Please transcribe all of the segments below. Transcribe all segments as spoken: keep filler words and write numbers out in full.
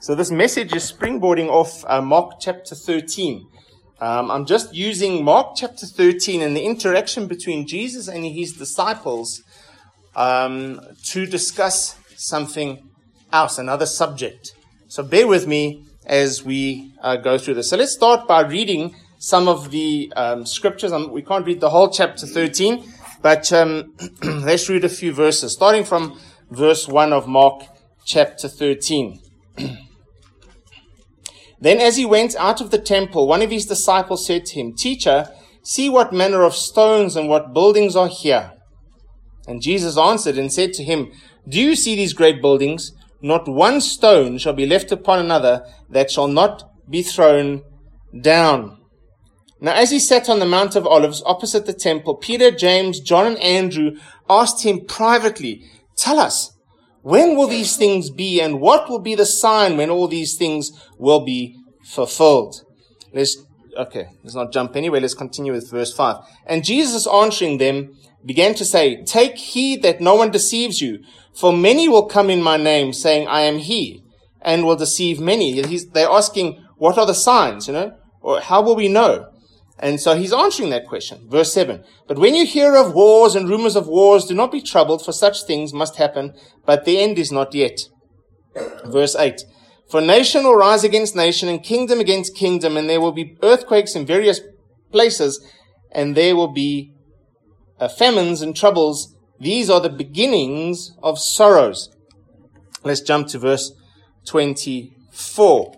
So this message is springboarding off uh, Mark chapter thirteen. Um, I'm just using Mark chapter thirteen and the interaction between Jesus and his disciples um, to discuss something else, another subject. So bear with me as we uh, go through this. So let's start by reading some of the um, scriptures. Um, we can't read the whole chapter thirteen, but um, let's read a few verses, starting from verse one of Mark chapter thirteen. Then as he went out of the temple, one of his disciples said to him, "Teacher, see what manner of stones and what buildings are here." And Jesus answered and said to him, "Do you see these great buildings? Not one stone shall be left upon another that shall not be thrown down." Now as he sat on the Mount of Olives opposite the temple, Peter, James, John, and Andrew asked him privately, "Tell us, when will these things be, and what will be the sign when all these things will be fulfilled?" Let's, okay, let's not jump anywhere. Let's continue with verse five. And Jesus answering them began to say, "Take heed that no one deceives you, for many will come in my name, saying, 'I am he,' and will deceive many." He's, they're asking, what are the signs, you know, or how will we know? And so he's answering that question. Verse seven. "But when you hear of wars and rumors of wars, do not be troubled, for such things must happen, but the end is not yet." Verse eight. "For nation will rise against nation, and kingdom against kingdom, and there will be earthquakes in various places, and there will be uh, famines and troubles. These are the beginnings of sorrows." Let's jump to verse twenty-four.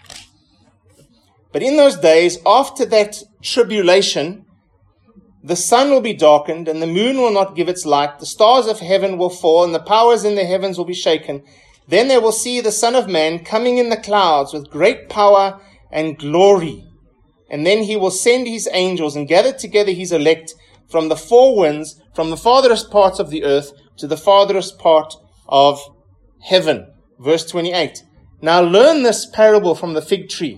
"But in those days, after that tribulation, the sun will be darkened, and the moon will not give its light. The stars of heaven will fall, and the powers in the heavens will be shaken. Then they will see the Son of Man coming in the clouds with great power and glory. And then he will send his angels and gather together his elect from the four winds, from the farthest parts of the earth to the farthest part of heaven." Verse twenty-eight. "Now learn this parable from the fig tree.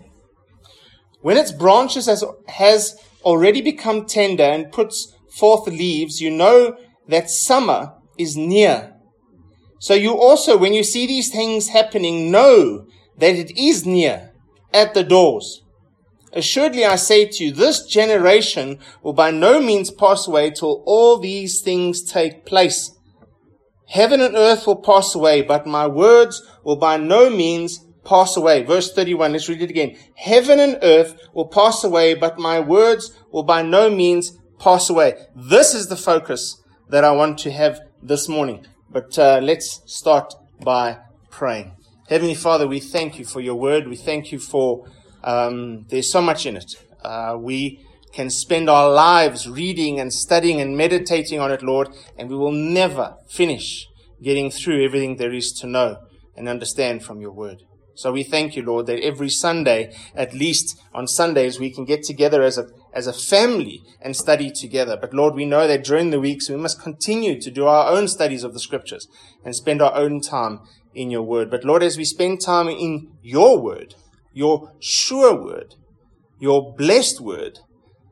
When its branches has, has already become tender and puts forth leaves, you know that summer is near. So you also, when you see these things happening, know that it is near, at the doors. Assuredly I say to you, this generation will by no means pass away till all these things take place. Heaven and earth will pass away, but my words will by no means pass away." Verse thirty-one, let's read it again. "Heaven and earth will pass away, but my words will by no means pass away." This is the focus that I want to have this morning. But uh, let's start by praying. Heavenly Father, we thank you for your word. We thank you for, um, there's so much in it. Uh, we can spend our lives reading and studying and meditating on it, Lord, and we will never finish getting through everything there is to know and understand from your word. So we thank you, Lord, that every Sunday, at least on Sundays, we can get together as a as a family and study together. But Lord, we know that during the weeks we must continue to do our own studies of the scriptures and spend our own time in your word. But Lord, as we spend time in your word, your sure word, your blessed word,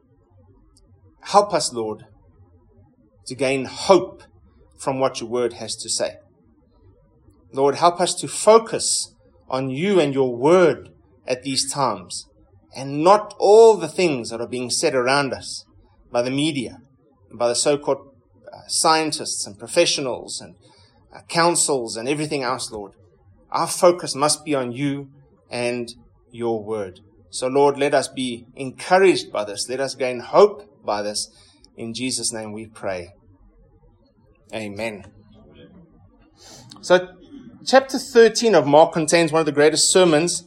help us, Lord, to gain hope from what your word has to say. Lord, help us to focus on you and your word at these times, and not all the things that are being said around us by the media, and by the so-called uh, scientists and professionals and uh, councils and everything else, Lord. Our focus must be on you and your word. So, Lord, let us be encouraged by this. Let us gain hope by this. In Jesus' name we pray. Amen. So, chapter thirteen of Mark contains one of the greatest sermons.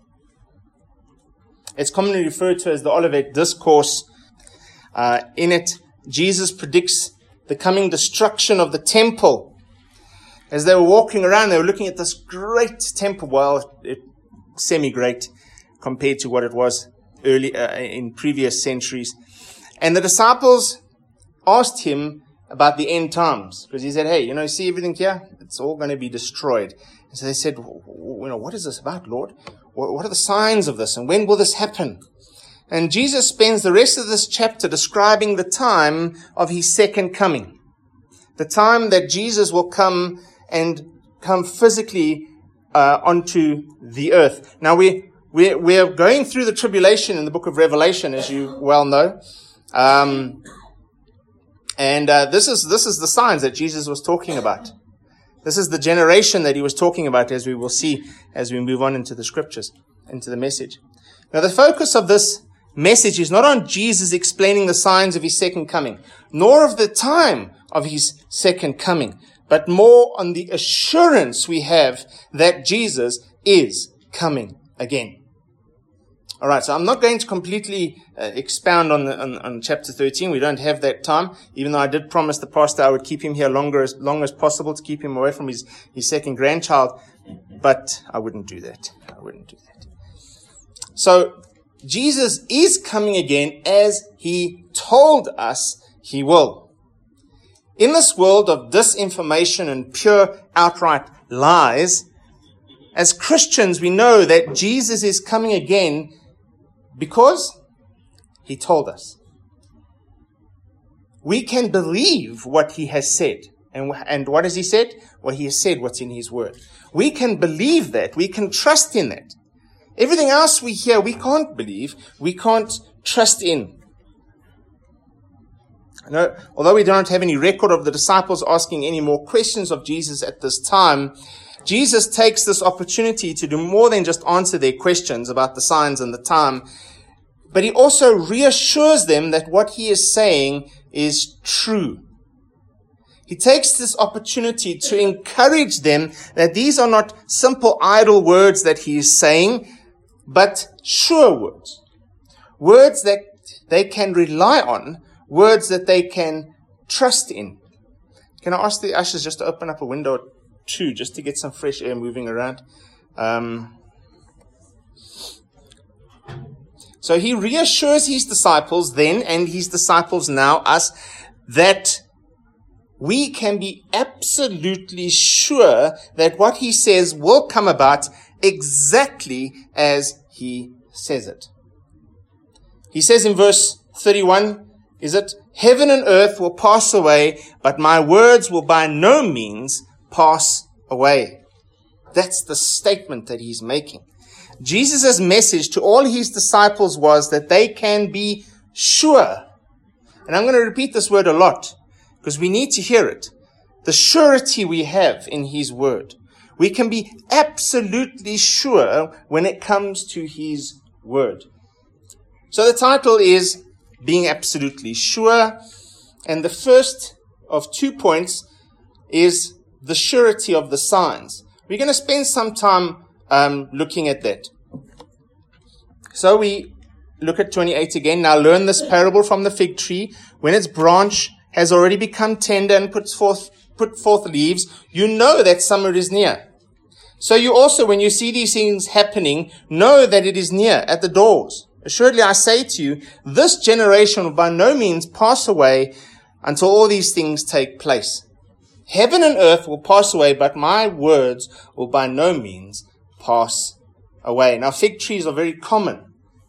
It's commonly referred to as the Olivet Discourse. Uh, in it, Jesus predicts the coming destruction of the temple. As they were walking around, they were looking at this great temple. Well, it, semi-great compared to what it was early uh, in previous centuries. And the disciples asked him about the end times, because he said, "Hey, you know, see everything here? It's all going to be destroyed." And so they said, "You know, what is this about, Lord? What are the signs of this, and when will this happen?" And Jesus spends the rest of this chapter describing the time of his second coming, the time that Jesus will come and come physically uh, onto the earth. Now we, we, we're going through the tribulation in the book of Revelation, as you well know. Um, and, uh, this is, this is the signs that Jesus was talking about. This is the generation that he was talking about, as we will see as we move on into the scriptures, into the message. Now the focus of this message is not on Jesus explaining the signs of his second coming, nor of the time of his second coming, but more on the assurance we have that Jesus is coming again. All right, so I'm not going to completely uh, expound on, the, on on chapter thirteen. We don't have that time, even though I did promise the pastor I would keep him here longer as long as possible to keep him away from his, his second grandchild, but I wouldn't do that. I wouldn't do that. So Jesus is coming again as he told us he will. In this world of disinformation and pure outright lies, as Christians we know that Jesus is coming again because he told us. We can believe what he has said. And, and what has he said? Well, he has said what's in his word. We can believe that. We can trust in that. Everything else we hear, we can't believe. We can't trust in. No, although we don't have any record of the disciples asking any more questions of Jesus at this time, Jesus takes this opportunity to do more than just answer their questions about the signs and the time, but he also reassures them that what he is saying is true. He takes this opportunity to encourage them that these are not simple idle words that he is saying, but sure words. Words that they can rely on, words that they can trust in. Can I ask the ushers just to open up a window or two, just to get some fresh air moving around? Um, so he reassures his disciples then, and his disciples now, us, that we can be absolutely sure that what he says will come about exactly as he says it. He says in verse thirty-one, is it, heaven and earth will pass away, but my words will by no means pass away. That's the statement that he's making. Jesus' message to all his disciples was that they can be sure. And I'm going to repeat this word a lot because we need to hear it. The surety we have in his word. We can be absolutely sure when it comes to his word. So the title is Being Absolutely Sure. And the first of two points is the surety of the signs. We're going to spend some time um, looking at that. So we look at twenty-eight again. Now learn this parable from the fig tree. When its branch has already become tender and puts forth, put forth leaves, you know that summer is near. So you also, when you see these things happening, know that it is near, at the doors. Assuredly, I say to you, this generation will by no means pass away until all these things take place. Heaven and earth will pass away, but my words will by no means pass away. Now, fig trees are very common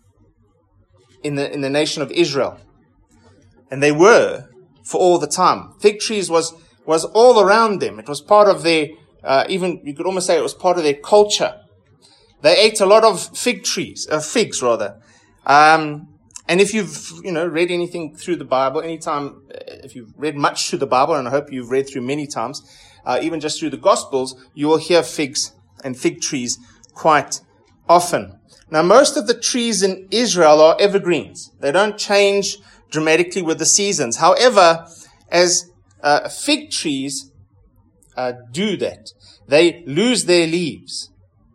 in the in the nation of Israel, and they were for all the time. Fig trees was was all around them. It was part of their, uh, even you could almost say it was part of their culture. They ate a lot of fig trees, uh, figs rather. Um, and if you've, you know, read anything through the Bible, anytime, if you've read much through the Bible, and I hope you've read through many times, uh, even just through the Gospels, you will hear figs and fig trees quite often. Now, most of the trees in Israel are evergreens. They don't change dramatically with the seasons. However, as uh, fig trees uh, do that, they lose their leaves.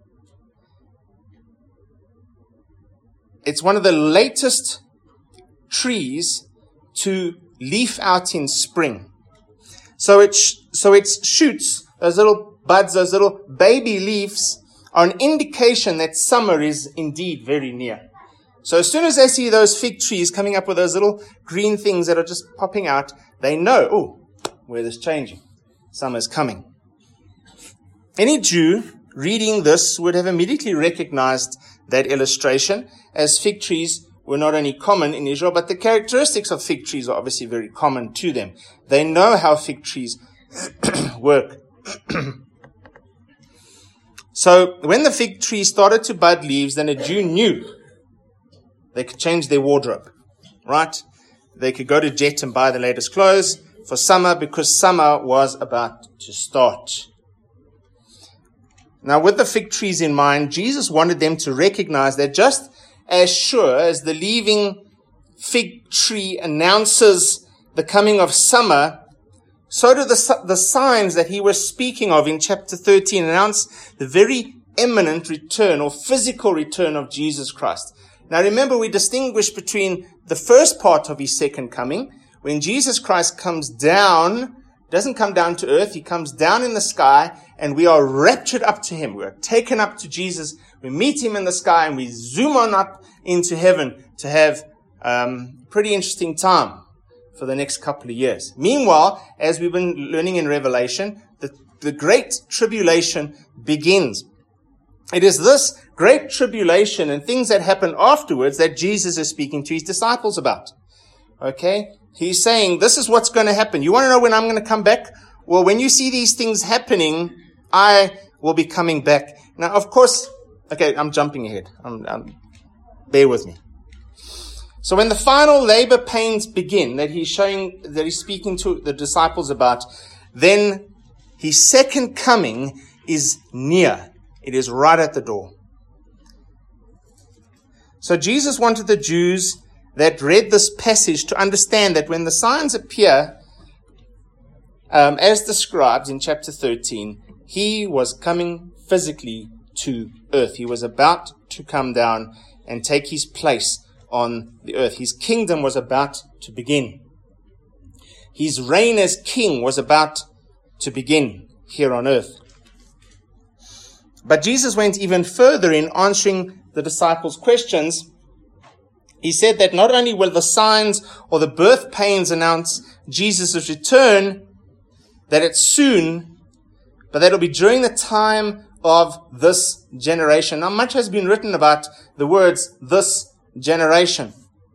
It's one of the latest trees to leaf out in spring. So it sh- so its shoots, those little buds, those little baby leaves, are an indication that summer is indeed very near. So as soon as they see those fig trees coming up with those little green things that are just popping out, they know, oh, weather's changing. Summer's coming. Any Jew reading this would have immediately recognized that illustration, as fig trees were not only common in Israel, but the characteristics of fig trees are obviously very common to them. They know how fig trees work. So when the fig tree started to bud leaves, then a Jew knew they could change their wardrobe, right? They could go to Jet and buy the latest clothes for summer because summer was about to start. Now, with the fig trees in mind, Jesus wanted them to recognize that just as sure as the leaving fig tree announces the coming of summer, so do the, the signs that he was speaking of in chapter thirteen announce the very imminent return or physical return of Jesus Christ. Now remember, we distinguish between the first part of his second coming, when Jesus Christ comes down, doesn't come down to earth, he comes down in the sky, and we are raptured up to him. We are taken up to Jesus, we meet him in the sky, and we zoom on up into heaven to have um, a pretty interesting time for the next couple of years. Meanwhile, as we've been learning in Revelation, the, the Great Tribulation begins. It is this Great Tribulation and things that happen afterwards that Jesus is speaking to his disciples about. Okay? He's saying, this is what's going to happen. You want to know when I'm going to come back? Well, when you see these things happening, I will be coming back. Now, of course, okay, I'm jumping ahead. I'm, I'm, bear with me. So when the final labor pains begin, that he's showing, that he's speaking to the disciples about, then his second coming is near. It is right at the door. So Jesus wanted the Jews that read this passage to understand that when the signs appear, um, as described in chapter thirteen, he was coming physically to earth. He was about to come down and take his place on the earth. His kingdom was about to begin. His reign as king was about to begin here on earth. But Jesus went even further in answering the disciples' questions. He said that not only will the signs or the birth pains announce Jesus' return, that it's soon, but that it'll be during the time of this generation. Now, much has been written about the words, this generation,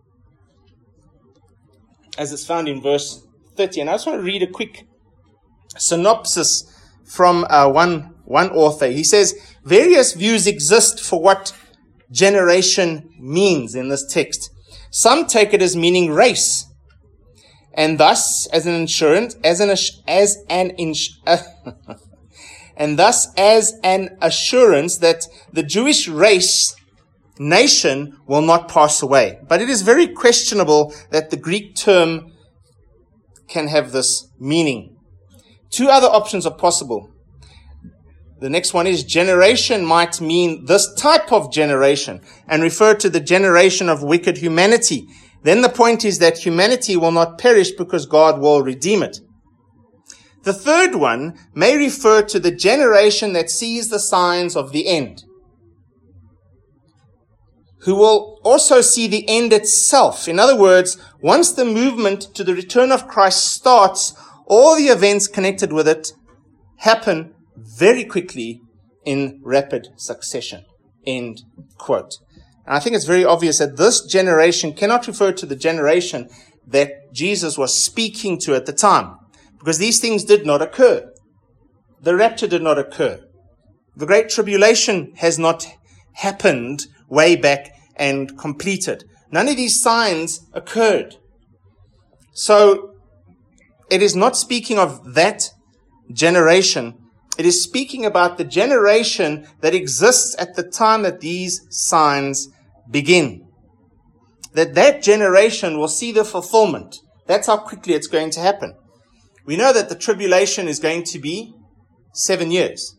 as it's found in verse thirty. And I just want to read a quick synopsis from uh, one, one author. He says, various views exist for what generation means in this text. Some take it as meaning race, and thus as an insurance, as an as an ins, uh, and thus as an assurance that the Jewish race nation will not pass away. But it is very questionable that the Greek term can have this meaning. Two other options are possible. The next one is generation might mean this type of generation and refer to the generation of wicked humanity. Then the point is that humanity will not perish because God will redeem it. The third one may refer to the generation that sees the signs of the end, who will also see the end itself. In other words, once the movement to the return of Christ starts, all the events connected with it happen very quickly in rapid succession. End quote. And I think it's very obvious that this generation cannot refer to the generation that Jesus was speaking to at the time, because these things did not occur. The rapture did not occur. The Great Tribulation has not happened way back and completed. None of these signs occurred. So it is not speaking of that generation. It is speaking about the generation that exists at the time that these signs begin. That that generation will see the fulfillment. That's how quickly it's going to happen. We know that the tribulation is going to be seven years.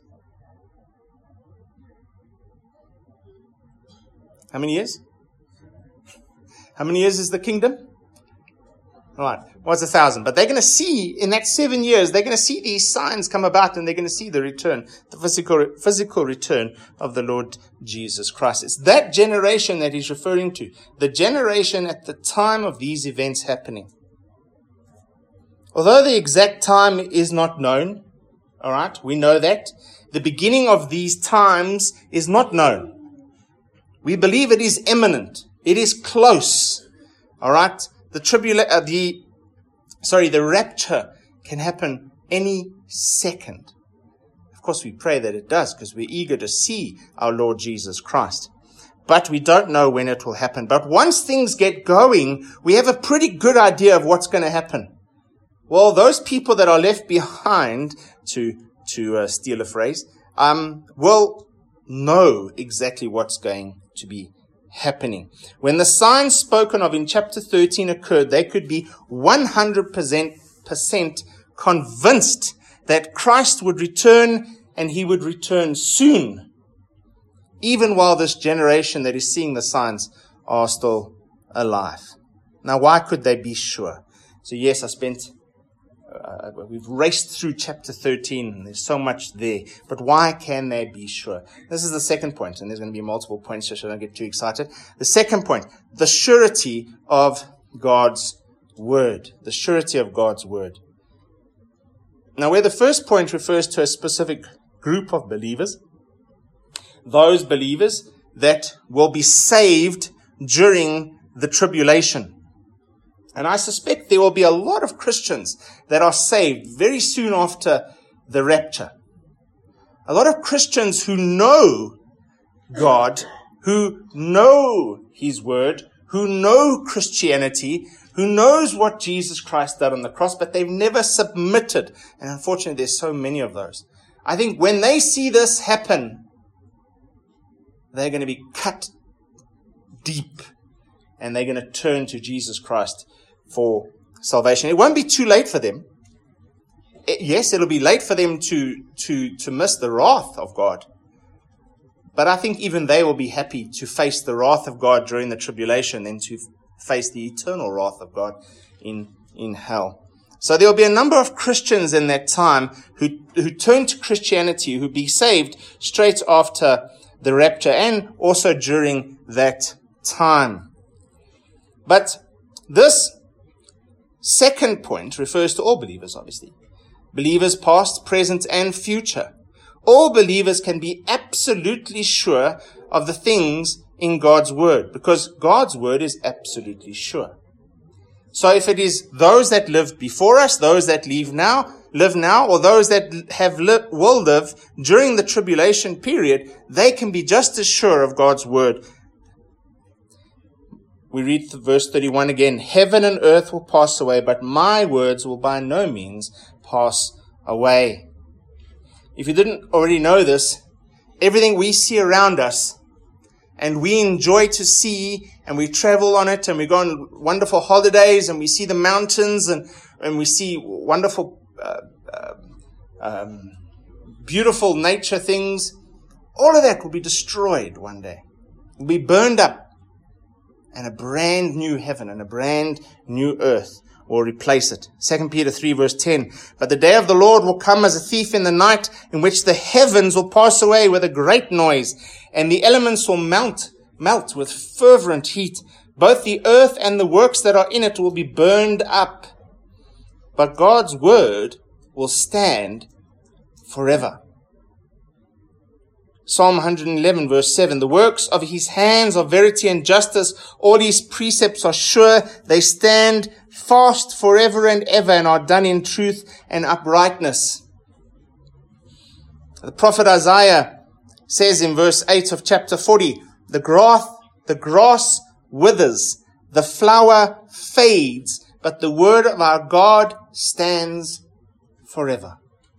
How many years? How many years is the kingdom? All right. Well, it's a thousand. But they're going to see, in that seven years, they're going to see these signs come about, and they're going to see the return, the physical, physical return of the Lord Jesus Christ. It's that generation that he's referring to. The generation at the time of these events happening. Although the exact time is not known, all right, we know that. The beginning of these times is not known. We believe it is imminent. It is close. All right. The tribula- uh, the, sorry, the rapture can happen any second. Of course, we pray that it does because we're eager to see our Lord Jesus Christ. But we don't know when it will happen. But once things get going, we have a pretty good idea of what's going to happen. Well, those people that are left behind, to to uh, steal a phrase, um, will know exactly what's going to be happening. When the signs spoken of in chapter thirteen occurred, they could be one hundred percent convinced that Christ would return, and he would return soon, even while this generation that is seeing the signs are still alive. Now, why could they be sure? So yes, I spent, uh, we've raced through chapter thirteen, and there's so much there. But why can they be sure? This is the second point, and there's going to be multiple points, so I don't get too excited. The second point, the surety of God's word. The surety of God's word. Now, where the first point refers to a specific group of believers, those believers that will be saved during the tribulation. And I suspect there will be a lot of Christians that are saved very soon after the rapture. A lot of Christians who know God, who know His Word, who know Christianity, who knows what Jesus Christ did on the cross, but they've never submitted. And unfortunately, there's so many of those. I think when they see this happen, they're going to be cut deep, and they're going to turn to Jesus Christ for salvation. It won't be too late for them. It, yes, it'll be late for them to, to, to miss the wrath of God. But I think even they will be happy to face the wrath of God during the tribulation than to face the eternal wrath of God in, in hell. So there will be a number of Christians in that time who, who turn to Christianity, who be saved straight after the rapture and also during that time. But this second point refers to all believers, obviously. Believers past, present, and future. All believers can be absolutely sure of the things in God's Word, because God's Word is absolutely sure. So if it is those that lived before us, those that live now, live now, or those that have li- will live during the tribulation period, they can be just as sure of God's Word. We read verse thirty-one again. Heaven and earth will pass away, but my words will by no means pass away. If you didn't already know this, everything we see around us, and we enjoy to see, and we travel on it, and we go on wonderful holidays, and we see the mountains, and, and we see wonderful, uh, uh, um, beautiful nature things, all of that will be destroyed one day. Will be burned up. And a brand new heaven and a brand new earth will replace it. Second Peter three verse ten. But the day of the Lord will come as a thief in the night, in which the heavens will pass away with a great noise, and the elements will melt, melt with fervent heat. Both the earth and the works that are in it will be burned up. But God's word will stand forever. Psalm one eleven verse seven, the works of his hands are verity and justice. All his precepts are sure. They stand fast forever and ever and are done in truth and uprightness. The prophet Isaiah says in verse eight of chapter forty, the grass, the grass withers, the flower fades, but the word of our God stands forever.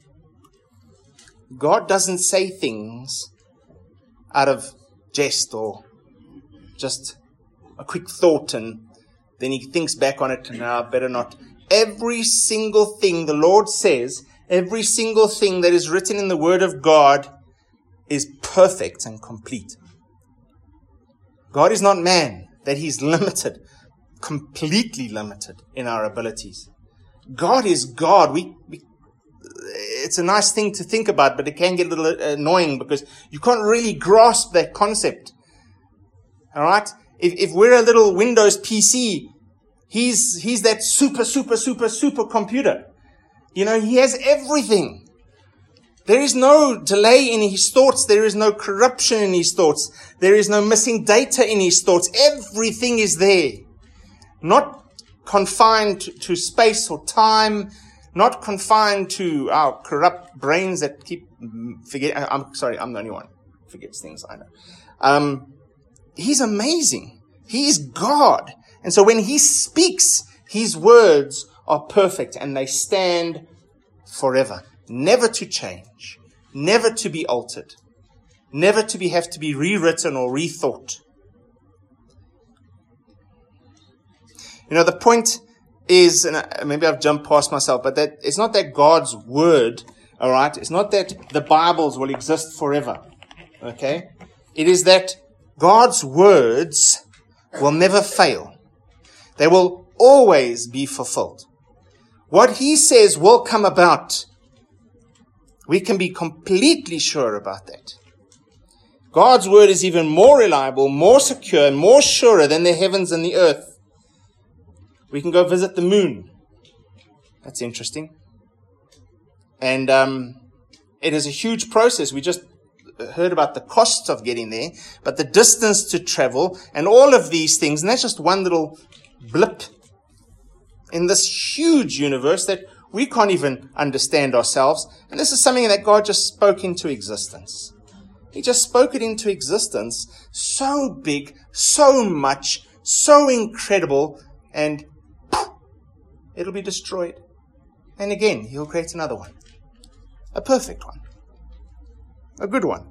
God doesn't say things out of jest or just a quick thought, and then he thinks back on it and now nah, better not. Every single thing the Lord says, every single thing that is written in the Word of God is perfect and complete. God is not man, that he's limited, completely limited in our abilities. God is God. We, we It's a nice thing to think about, but it can get a little annoying because you can't really grasp that concept. All right? If, if we're a little Windows P C, he's, he's that super, super, super, super computer. You know, he has everything. There is no delay in his thoughts. There is no corruption in his thoughts. There is no missing data in his thoughts. Everything is there. Not confined to, to space or time. not confined to our corrupt brains that keep forget. I'm sorry, I'm the only one who forgets things, I know. Um, he's amazing. He is God. And so when he speaks, his words are perfect and they stand forever, never to change, never to be altered, never to be have to be rewritten or rethought. You know, the point is, and maybe I've jumped past myself, but that it's not that God's word, all right, it's not that the Bibles will exist forever, okay? It is that God's words will never fail. They will always be fulfilled. What he says will come about. We can be completely sure about that. God's word is even more reliable, more secure, and more surer than the heavens and the earth. We can go visit the moon. That's interesting. And um, it is a huge process. We just heard about the costs of getting there, but the distance to travel and all of these things, and that's just one little blip in this huge universe that we can't even understand ourselves. And this is something that God just spoke into existence. He just spoke it into existence, so big, so much, so incredible, and it'll be destroyed. And again, he'll create another one. A perfect one. A good one.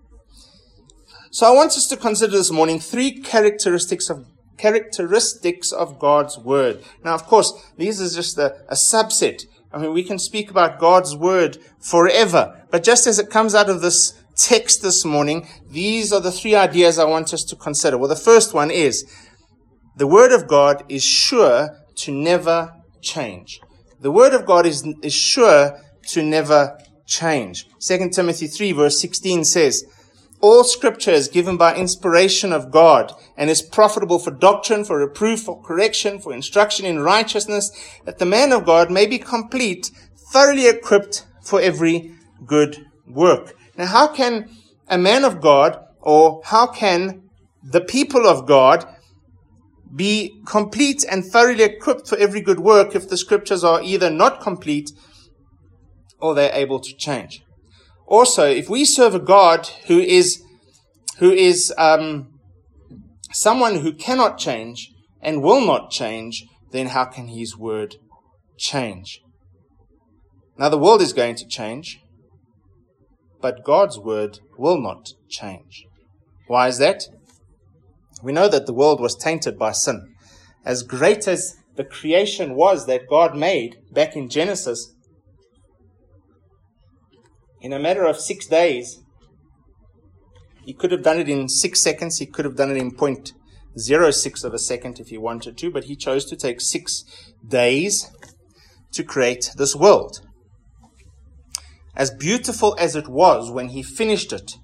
So I want us to consider this morning three characteristics of characteristics of God's word. Now, of course, these is just a, a subset. I mean, we can speak about God's word forever. But just as it comes out of this text this morning, these are the three ideas I want us to consider. Well, the first one is, the word of God is sure to never change. The word of God is, is sure to never change. Second Timothy three verse sixteen says, all scripture is given by inspiration of God and is profitable for doctrine, for reproof, for correction, for instruction in righteousness, that the man of God may be complete, thoroughly equipped for every good work. Now, how can a man of God, or how can the people of God be complete and thoroughly equipped for every good work if the scriptures are either not complete or they're able to change? Also, if we serve a God who is who is um, someone who cannot change and will not change, then how can his word change? Now, the world is going to change, but God's word will not change. Why is that? We know that the world was tainted by sin. As great as the creation was that God made back in Genesis, in a matter of six days, he could have done it in six seconds. He could have done it in zero point zero six of a second if he wanted to, but he chose to take six days to create this world. As beautiful as it was when he finished it,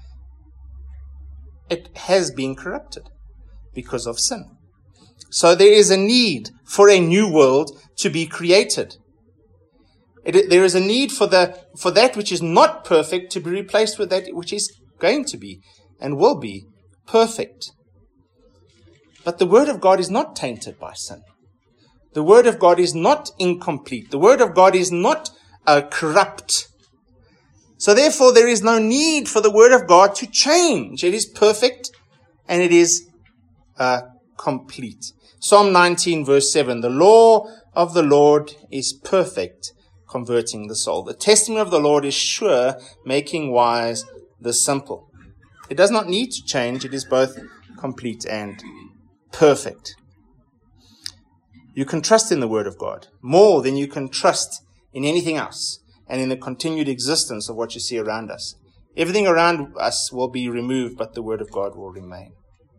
it has been corrupted because of sin. So there is a need for a new world to be created. It, there is a need for the for that which is not perfect to be replaced with that which is going to be and will be perfect. But the word of God is not tainted by sin. The word of God is not incomplete. The word of God is not uh, corrupt. So therefore, there is no need for the word of God to change. It is perfect and it is uh, complete. Psalm nineteen verse seven, the law of the Lord is perfect, converting the soul. The testimony of the Lord is sure, making wise the simple. It does not need to change. It is both complete and perfect. You can trust in the word of God more than you can trust in anything else and in the continued existence of what you see around us. Everything around us will be removed, but the word of God will remain.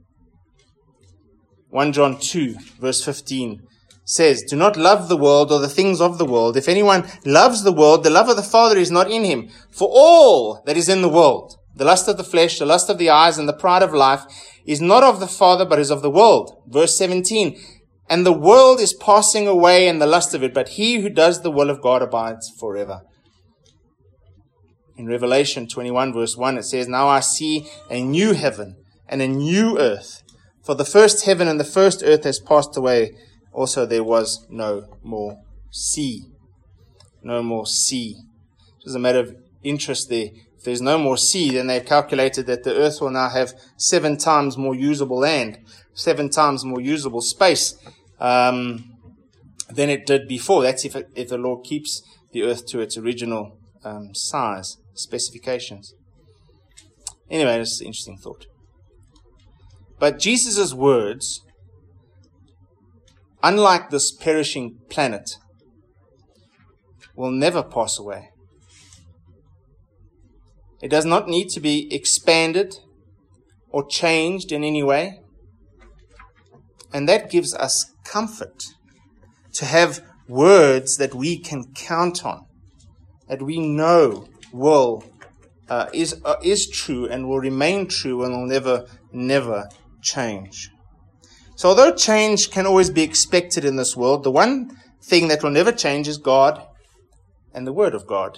First John two verse fifteen says, do not love the world or the things of the world. If anyone loves the world, the love of the Father is not in him. For all that is in the world, the lust of the flesh, the lust of the eyes, and the pride of life, is not of the Father, but is of the world. Verse seventeen, and the world is passing away and the lust of it, but he who does the will of God abides forever. In Revelation twenty-one verse one, it says, now I see a new heaven and a new earth. For the first heaven and the first earth has passed away. Also there was no more sea. no more sea. Just a matter of interest there. If there's no more sea, then they've calculated that the earth will now have seven times more usable land, seven times more usable space um, than it did before. That's if, it, if the Lord keeps the earth to its original um, size, specifications. Anyway, this is an interesting thought. But Jesus' words, unlike this perishing planet, will never pass away. It does not need to be expanded or changed in any way. And that gives us comfort to have words that we can count on, that we know will uh, is uh, is true and will remain true and will never, never change. So although change can always be expected in this world, the one thing that will never change is God and the Word of God.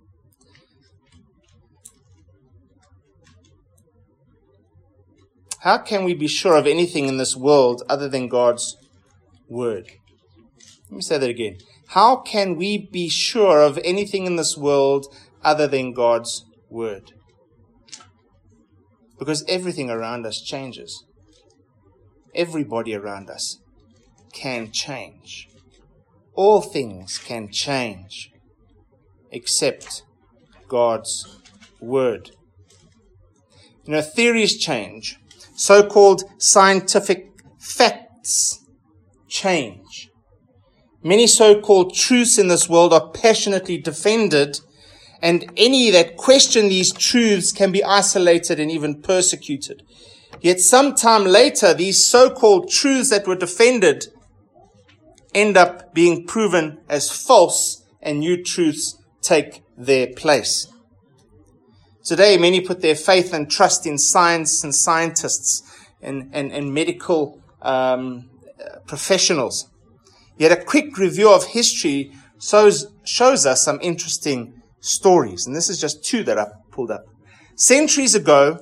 How can we be sure of anything in this world other than God's Word? Let me say that again. How can we be sure of anything in this world other than God's Word? Because everything around us changes. Everybody around us can change. All things can change except God's Word. You know, theories change. So-called scientific facts change. Many so-called truths in this world are passionately defended, and any that question these truths can be isolated and even persecuted. Yet sometime later, these so-called truths that were defended end up being proven as false, and new truths take their place. Today, many put their faith and trust in science and scientists and, and, and medical um, professionals. Yet a quick review of history shows, shows us some interesting stories. And this is just two that I've pulled up. Centuries ago,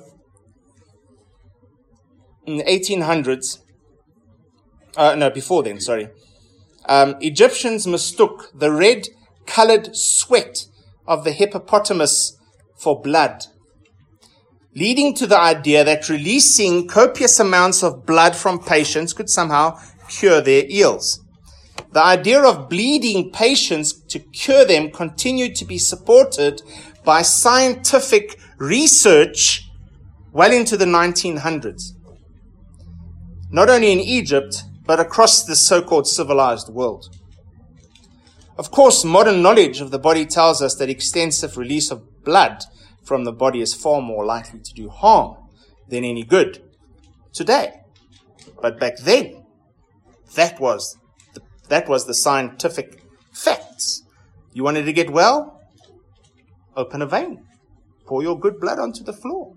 in the eighteen hundreds, uh, no, before then, sorry, um, Egyptians mistook the red-colored sweat of the hippopotamus for blood, leading to the idea that releasing copious amounts of blood from patients could somehow cure their ills. The idea of bleeding patients to cure them continued to be supported by scientific research well into the nineteen hundreds. Not only in Egypt, but across the so-called civilized world. Of course, modern knowledge of the body tells us that extensive release of blood from the body is far more likely to do harm than any good today. But back then, that was the, that was the scientific facts. You wanted to get well? Open a vein. Pour your good blood onto the floor.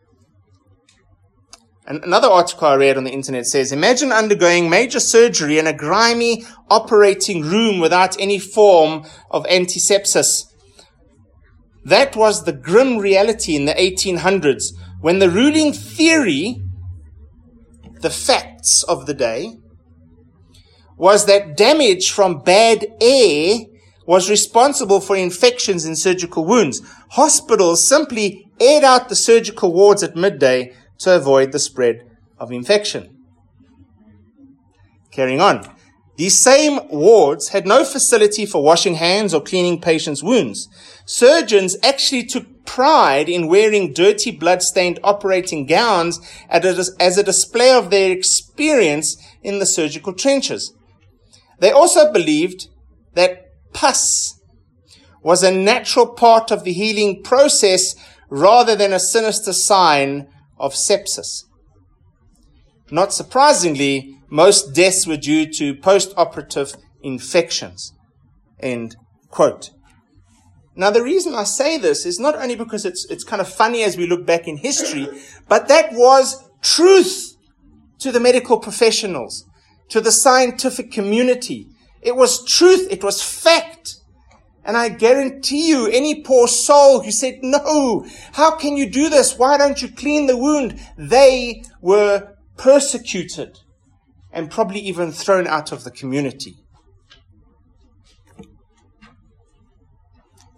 And another article I read on the internet says, imagine undergoing major surgery in a grimy operating room without any form of antisepsis. That was the grim reality in the eighteen hundreds, when the ruling theory, the facts of the day, was that damage from bad air was responsible for infections in surgical wounds. Hospitals simply aired out the surgical wards at midday to avoid the spread of infection. Carrying on. These same wards had no facility for washing hands or cleaning patients' wounds. Surgeons actually took pride in wearing dirty, blood-stained operating gowns as a display of their experience in the surgical trenches. They also believed that pus was a natural part of the healing process rather than a sinister sign of sepsis. Not surprisingly, most deaths were due to post-operative infections. End quote. Now, the reason I say this is not only because it's it's kind of funny as we look back in history, but that was truth to the medical professionals, to the scientific community. It was truth. It was fact. And I guarantee you, any poor soul who said, no, how can you do this? Why don't you clean the wound? They were persecuted and probably even thrown out of the community.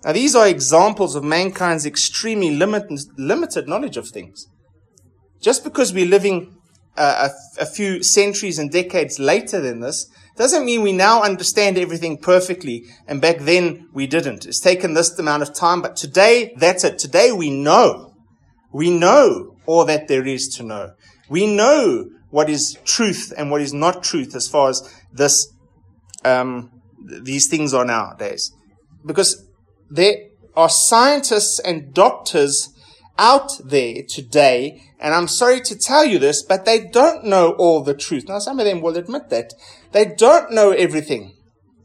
Now, these are examples of mankind's extremely limited, limited knowledge of things. Just because we're living uh, a, a few centuries and decades later than this, doesn't mean we now understand everything perfectly, and back then we didn't. It's taken this amount of time, but today, that's it. Today we know. We know all that there is to know. We know what is truth and what is not truth as far as this, um, these things are nowadays. Because there are scientists and doctors out there today, and I'm sorry to tell you this, but they don't know all the truth. Now, some of them will admit that. They don't know everything.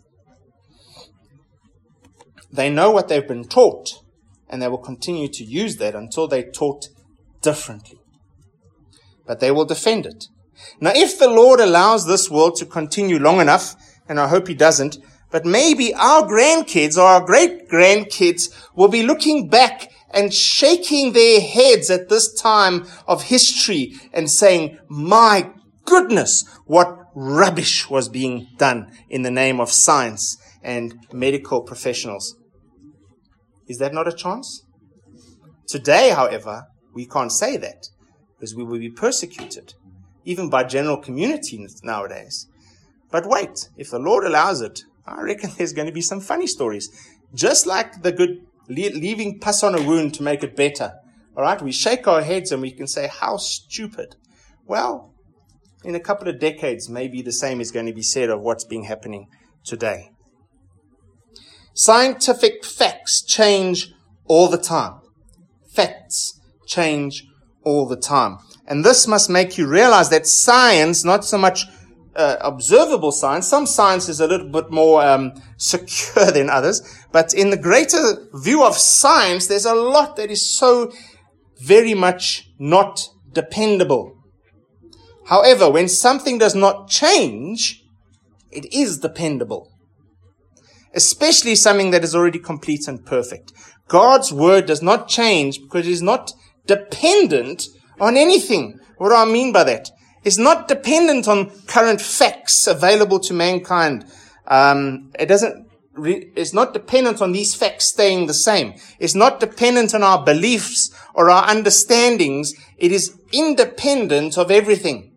They know what they've been taught, and they will continue to use that until they're taught differently. But they will defend it. Now, if the Lord allows this world to continue long enough, and I hope He doesn't, but maybe our grandkids or our great-grandkids will be looking back and shaking their heads at this time of history and saying, my goodness, what rubbish was being done in the name of science and medical professionals. Is that not a chance? Today, however, we can't say that because we will be persecuted, even by general community nowadays. But wait, if the Lord allows it, I reckon there's going to be some funny stories. Just like the good leaving pus on a wound to make it better. All right, we shake our heads and we can say, how stupid. Well, in a couple of decades, maybe the same is going to be said of what's been happening today. Scientific facts change all the time. Facts change all the time. And this must make you realize that science, not so much Uh, observable science. Some science is a little bit more um, secure than others, but in the greater view of science, there's a lot that is so very much not dependable. However, when something does not change, it is dependable. Especially something that is already complete and perfect. God's word does not change because it is not dependent on anything. What do I mean by that? It's not dependent on current facts available to mankind. Um, it doesn't. Re- it's not dependent on these facts staying the same. It's not dependent on our beliefs or our understandings. It is independent of everything.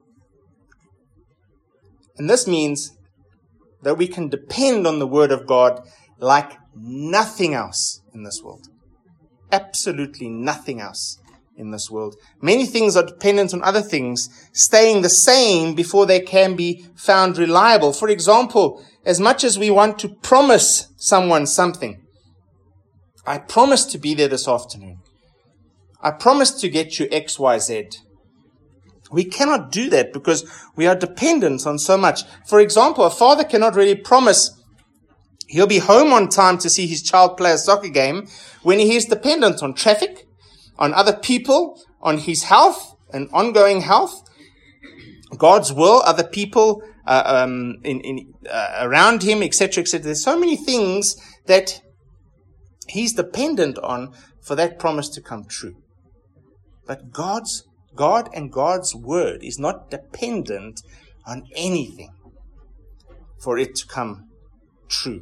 And this means that we can depend on the Word of God like nothing else in this world. Absolutely nothing else in this world. Many things are dependent on other things staying the same before they can be found reliable. For example, as much as we want to promise someone something, I promise to be there this afternoon. I promise to get you X, Y, Z. We cannot do that because we are dependent on so much. For example, a father cannot really promise he'll be home on time to see his child play a soccer game when he is dependent on traffic, on other people, on his health and ongoing health, God's will, other people uh, um, in, in uh, around him, et cetera, et cetera. There's so many things that he's dependent on for that promise to come true. But God's God and God's word is not dependent on anything for it to come true.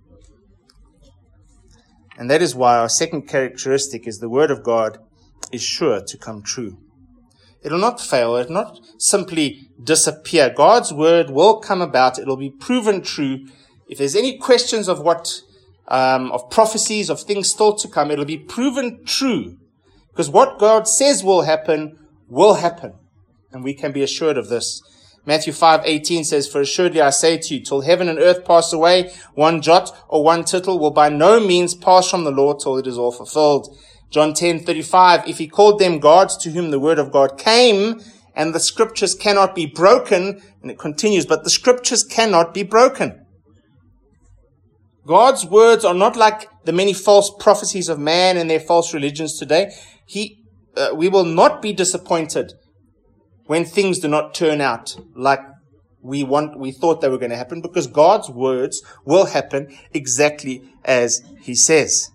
And that is why our second characteristic is the word of God is sure to come true. It will not fail. It will not simply disappear. God's word will come about. It will be proven true. If there's any questions of what, um, of prophecies, of things still to come, it will be proven true. Because what God says will happen, will happen. And we can be assured of this. Matthew five eighteen says, for assuredly I say to you, till heaven and earth pass away, one jot or one tittle will by no means pass from the law till it is all fulfilled. John ten thirty-five, if he called them gods to whom the word of God came, and the scriptures cannot be broken, and it continues, but the scriptures cannot be broken. God's words are not like the many false prophecies of man and their false religions today. He, uh, we will not be disappointed when things do not turn out like we want, we thought they were going to happen, because God's words will happen exactly as he says.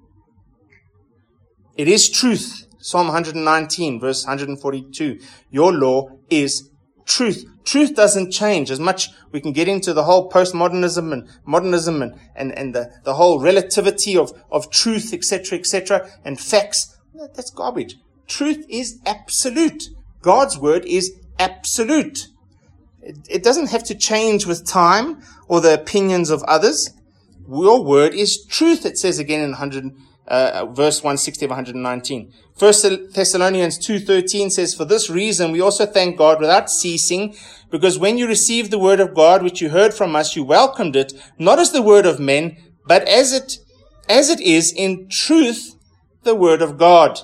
It is truth. Psalm one nineteen, verse one forty-two. Your law is truth. Truth doesn't change. As much we can get into the whole postmodernism and modernism and, and, and the, the whole relativity of, of truth, et cetera, et cetera, and facts. That's garbage. Truth is absolute. God's word is absolute. It, it doesn't have to change with time or the opinions of others. Your word is truth, it says again in one hundred, uh, verse one sixty of one nineteen. First Thessalonians two thirteen says, "For this reason we also thank God without ceasing, because when you received the word of God which you heard from us, you welcomed it, not as the word of men, but as it, as it is in truth the word of God."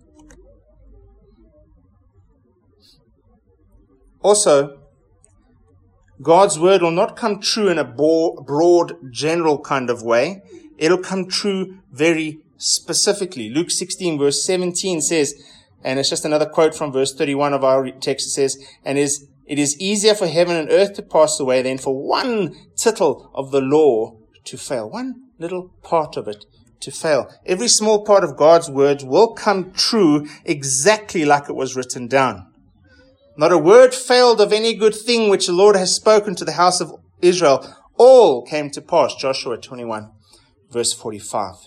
Also, God's word will not come true in a broad, general kind of way. It'll come true very specifically. Luke sixteen verse seventeen says, and it's just another quote from verse thirty-one of our text, it says, "And is, it is easier for heaven and earth to pass away than for one tittle of the law to fail." One little part of it to fail. Every small part of God's words will come true exactly like it was written down. Not a word failed of any good thing which the Lord has spoken to the house of Israel. All came to pass. Joshua twenty-one, verse forty-five.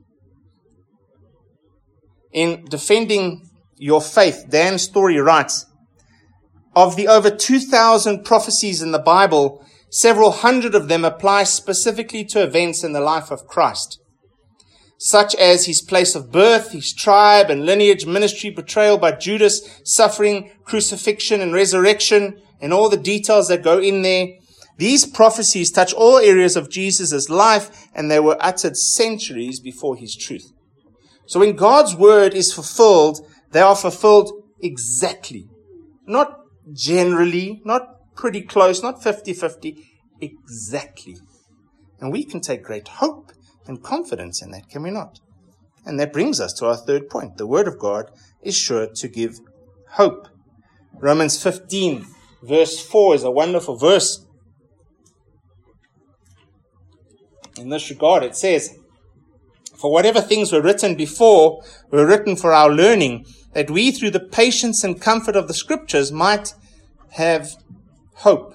In defending your faith, Dan Story writes, "Of the over two thousand prophecies in the Bible, several hundred of them apply specifically to events in the life of Christ, such as his place of birth, his tribe and lineage, ministry, betrayal by Judas, suffering, crucifixion and resurrection, and all the details that go in there. These prophecies touch all areas of Jesus' life, and they were uttered centuries before his truth." So when God's word is fulfilled, they are fulfilled exactly. Not generally, not pretty close, not fifty-fifty, exactly. And we can take great hope and confidence in that, can we not? And that brings us to our third point. The word of God is sure to give hope. Romans fifteen, verse four is a wonderful verse. In this regard, it says, "For whatever things were written before were written for our learning, that we through the patience and comfort of the scriptures might have hope."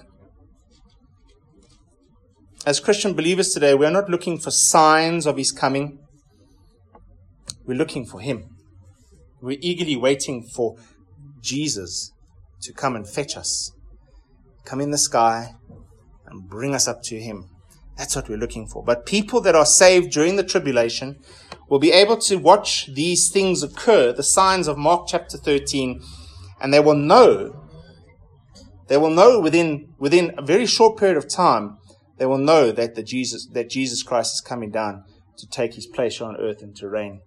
As Christian believers today, we are not looking for signs of his coming. We're looking for him. We're eagerly waiting for Jesus to come and fetch us, come in the sky and bring us up to him. That's what we're looking for. But people that are saved during the tribulation will be able to watch these things occur, the signs of Mark chapter thirteen, and they will know, they will know within, within a very short period of time, they will know that the Jesus, that Jesus Christ is coming down to take his place on earth and to reign.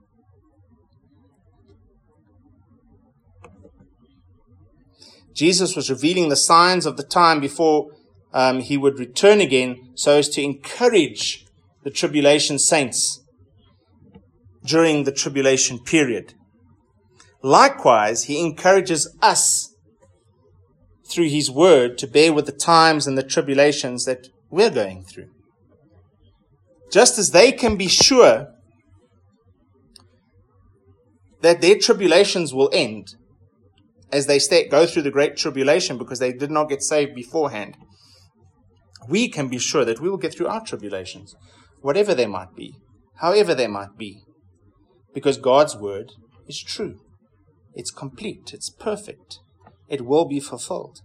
Jesus was revealing the signs of the time before um, he would return again, so as to encourage the tribulation saints during the tribulation period. Likewise, he encourages us through his word to bear with the times and the tribulations that we're going through. Just as they can be sure that their tribulations will end as they stay, go through the great tribulation because they did not get saved beforehand, we can be sure that we will get through our tribulations, whatever they might be, however they might be, because God's word is true. It's complete. It's perfect. It will be fulfilled.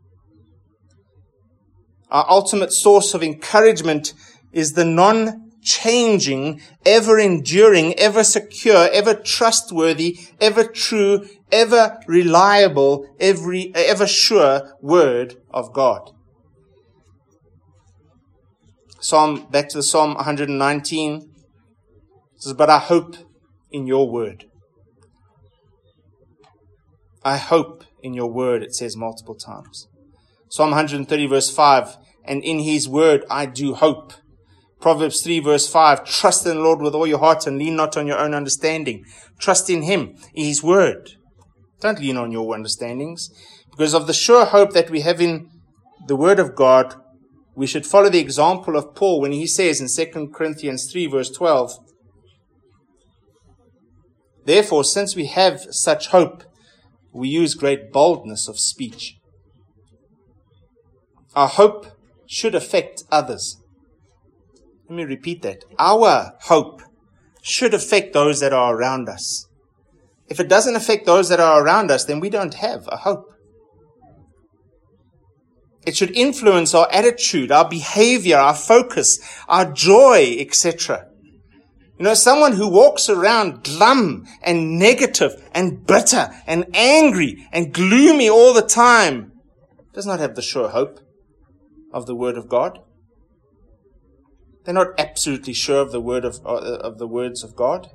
Our ultimate source of encouragement is the non-changing, ever-enduring, ever-secure, ever-trustworthy, ever-true, ever-reliable, every, ever-sure word of God. Psalm, back to the Psalm one nineteen. It says, "But I hope in your word." I hope in your word, it says multiple times. Psalm one thirty verse five, "And in his word I do hope." Proverbs three verse five, "Trust in the Lord with all your heart and lean not on your own understanding." Trust in him, in his word. Don't lean on your understandings. Because of the sure hope that we have in the word of God, we should follow the example of Paul when he says in Second Corinthians three verse twelve, "Therefore, since we have such hope, we use great boldness of speech." our hope should affect others. Let me repeat that. Our hope should affect those that are around us. If it doesn't affect those that are around us, then we don't have a hope. It should influence our attitude, our behavior, our focus, our joy, et cetera. You know, someone who walks around glum and negative and bitter and angry and gloomy all the time does not have the sure hope of the Word of God. They're not absolutely sure of the word of, uh, of the words of God.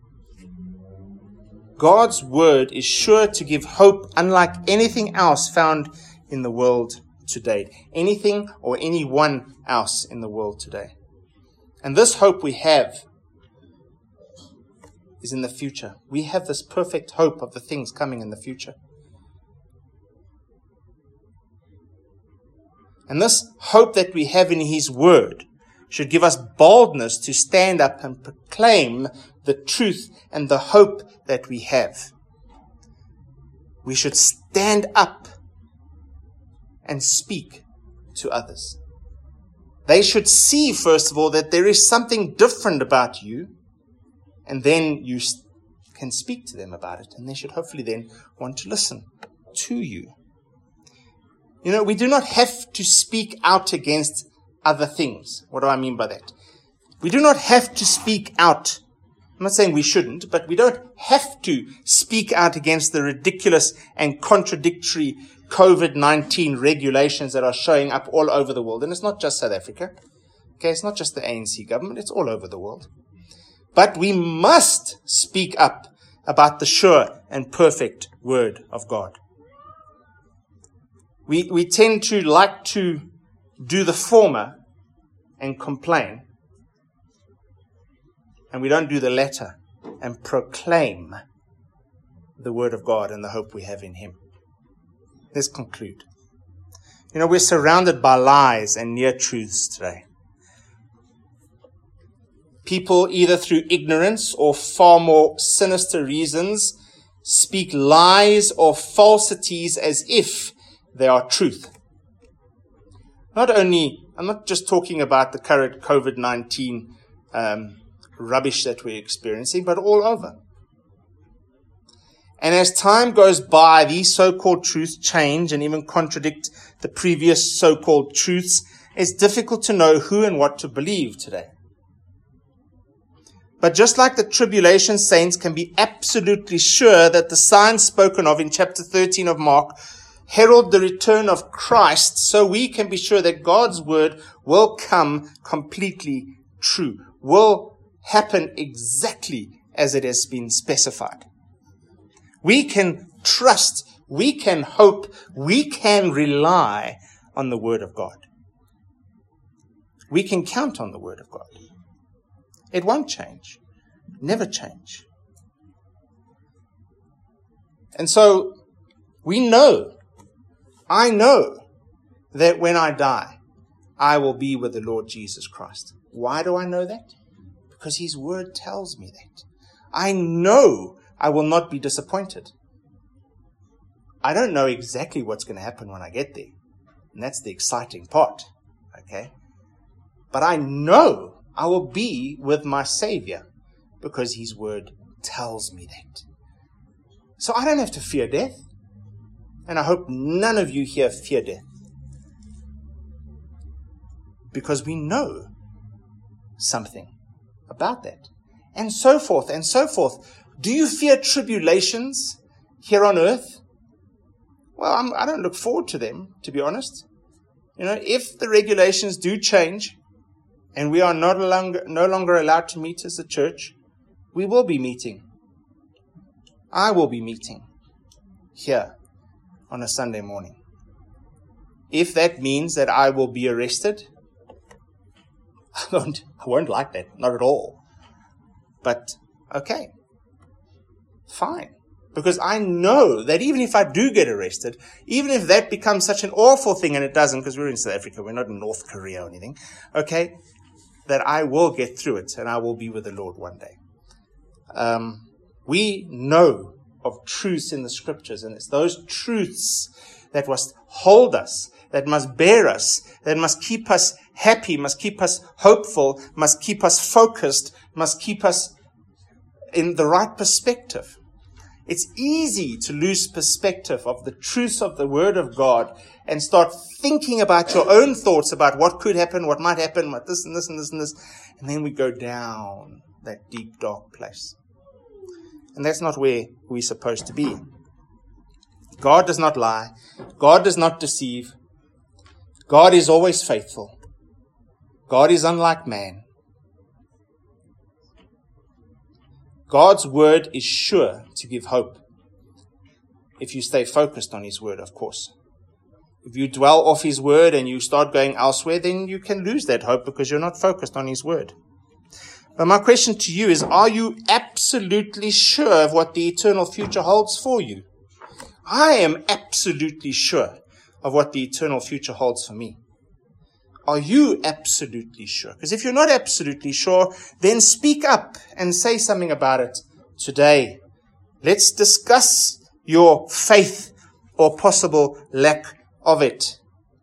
God's Word is sure to give hope unlike anything else found in the world today. Anything or anyone else in the world today. And this hope we have is in the future. We have this perfect hope of the things coming in the future. And this hope that we have in His Word should give us boldness to stand up and proclaim the truth and the hope that we have. We should stand up and speak to others. They should see, first of all, that there is something different about you, and then you can speak to them about it, and they should hopefully then want to listen to you. You know, we do not have to speak out against other things. What do I mean by that? We do not have to speak out. I'm not saying we shouldn't, but we don't have to speak out against the ridiculous and contradictory COVID nineteen regulations that are showing up all over the world. And it's not just South Africa. Okay, it's not just the A N C government. It's all over the world. But we must speak up about the sure and perfect Word of God. We, we tend to like to do the former and complain, and we don't do the latter and proclaim the Word of God and the hope we have in Him. Let's conclude. You know, we're surrounded by lies and near truths today. People, either through ignorance or far more sinister reasons, speak lies or falsities as if they are truth. Not only, I'm not just talking about the current COVID nineteen um, rubbish that we're experiencing, but all over. And as time goes by, these so-called truths change and even contradict the previous so-called truths. It's difficult to know who and what to believe today. But just like the tribulation saints can be absolutely sure that the signs spoken of in chapter thirteen of Mark herald the return of Christ, so we can be sure that God's Word will come completely true, will happen exactly as it has been specified. We can trust, we can hope, we can rely on the Word of God. We can count on the Word of God. It won't change, never change. And so we know, I know that when I die, I will be with the Lord Jesus Christ. Why do I know that? Because His Word tells me that. I know I will not be disappointed. I don't know exactly what's going to happen when I get there. And that's the exciting part. Okay? But I know I will be with my Savior because His Word tells me that. So I don't have to fear death. And I hope none of you here fear death. Because we know something about that. And so forth and so forth. Do you fear tribulations here on earth? Well, I'm, I don't look forward to them, to be honest. You know, if the regulations do change and we are not longer, no longer allowed to meet as a church, we will be meeting. I will be meeting here on a Sunday morning. If that means that I will be arrested, I won't, I won't like that, not at all. But, okay, fine. Because I know that even if I do get arrested, even if that becomes such an awful thing, and it doesn't, because we're in South Africa, we're not in North Korea or anything, okay, that I will get through it and I will be with the Lord one day. Um, we know of truths in the Scriptures, and it's those truths that must hold us that must bear us, that must keep us happy, must keep us hopeful, must keep us focused, must keep us in the right perspective. It's easy to lose perspective of the truth of the Word of God and start thinking about your own thoughts about what could happen, what might happen, what this and this and this and this. And then we go down that deep, dark place. And that's not where we're supposed to be. God does not lie. God does not deceive. God is always faithful. God is unlike man. God's word is sure to give hope. If you stay focused on His word, of course. If you dwell off His word and you start going elsewhere, then you can lose that hope because you're not focused on His word. But my question to you is, are you absolutely sure of what the eternal future holds for you? I am absolutely sure of what the eternal future holds for me. Are you absolutely sure? Because if you're not absolutely sure, then speak up and say something about it today. Let's discuss your faith or possible lack of it.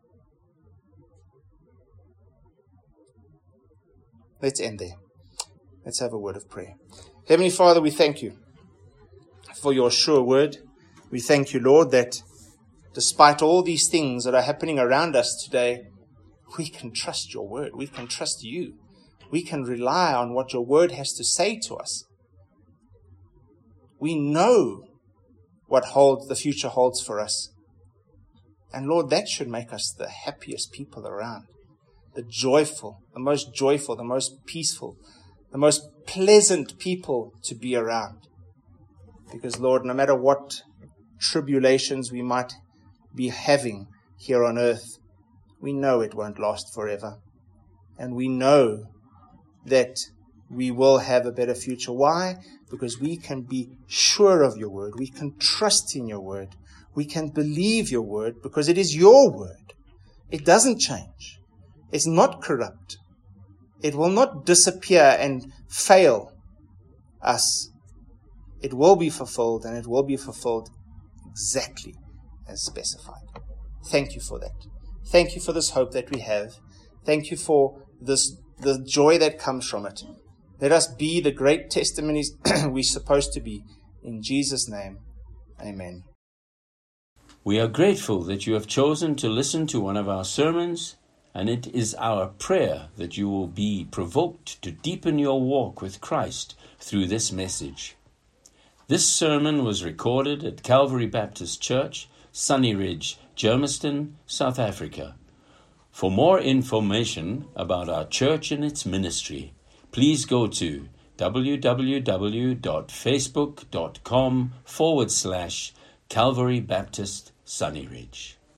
Let's end there. Let's have a word of prayer. Heavenly Father, we thank you for your sure word. We thank you, Lord, that despite all these things that are happening around us today, we can trust your word. We can trust you. We can rely on what your word has to say to us. We know what holds the future holds for us. And Lord, that should make us the happiest people around. The joyful, the most joyful, the most peaceful, the most pleasant people to be around. Because Lord, no matter what tribulations we might be having here on earth, we know it won't last forever. And we know that we will have a better future. Why? Because we can be sure of your word. We can trust in your word. We can believe your word because it is your word. It doesn't change. It's not corrupt. It will not disappear and fail us. It will be fulfilled, and it will be fulfilled exactly as specified. Thank you for that. Thank you for this hope that we have. Thank you for this, the joy that comes from it. Let us be the great testimonies we're supposed to be. In Jesus' name, amen. We are grateful that you have chosen to listen to one of our sermons, and it is our prayer that you will be provoked to deepen your walk with Christ through this message. This sermon was recorded at Calvary Baptist Church, Sunnyridge, Germiston, South Africa. For more information about our church and its ministry, please go to www.facebook.com forward slash Calvary Baptist Sunnyridge.